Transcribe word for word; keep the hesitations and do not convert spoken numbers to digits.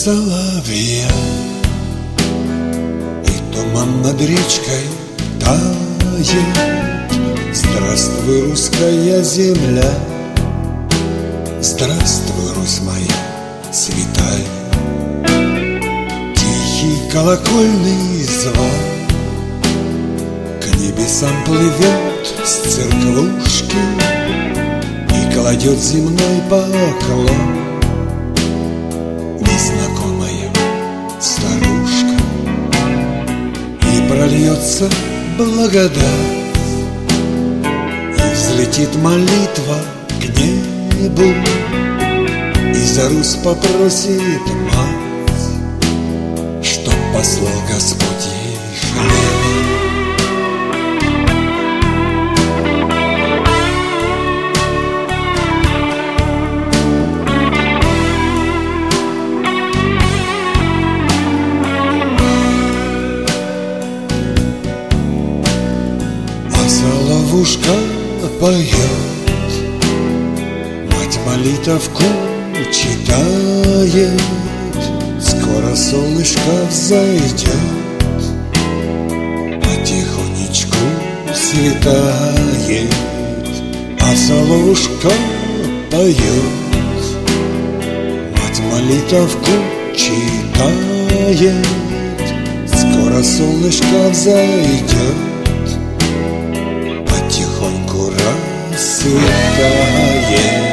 соловья, и туман над речкой тает. Здравствуй, русская земля, здравствуй, Русь моя святая. Тихий колокольный звон к небесам плывет с церквушки и кладет земной поклон незнакомая старушка. И прольется благодать, и взлетит молитва к небу, и за Русь попросит мать, чтоб послал Господь ей хлеба. Соловушка поет, мать молитовку читает. Скоро солнышко взойдет, потихонечку светает. А соловушка поет, мать молитовку читает. Скоро солнышко взойдет, потихоньку рассветает.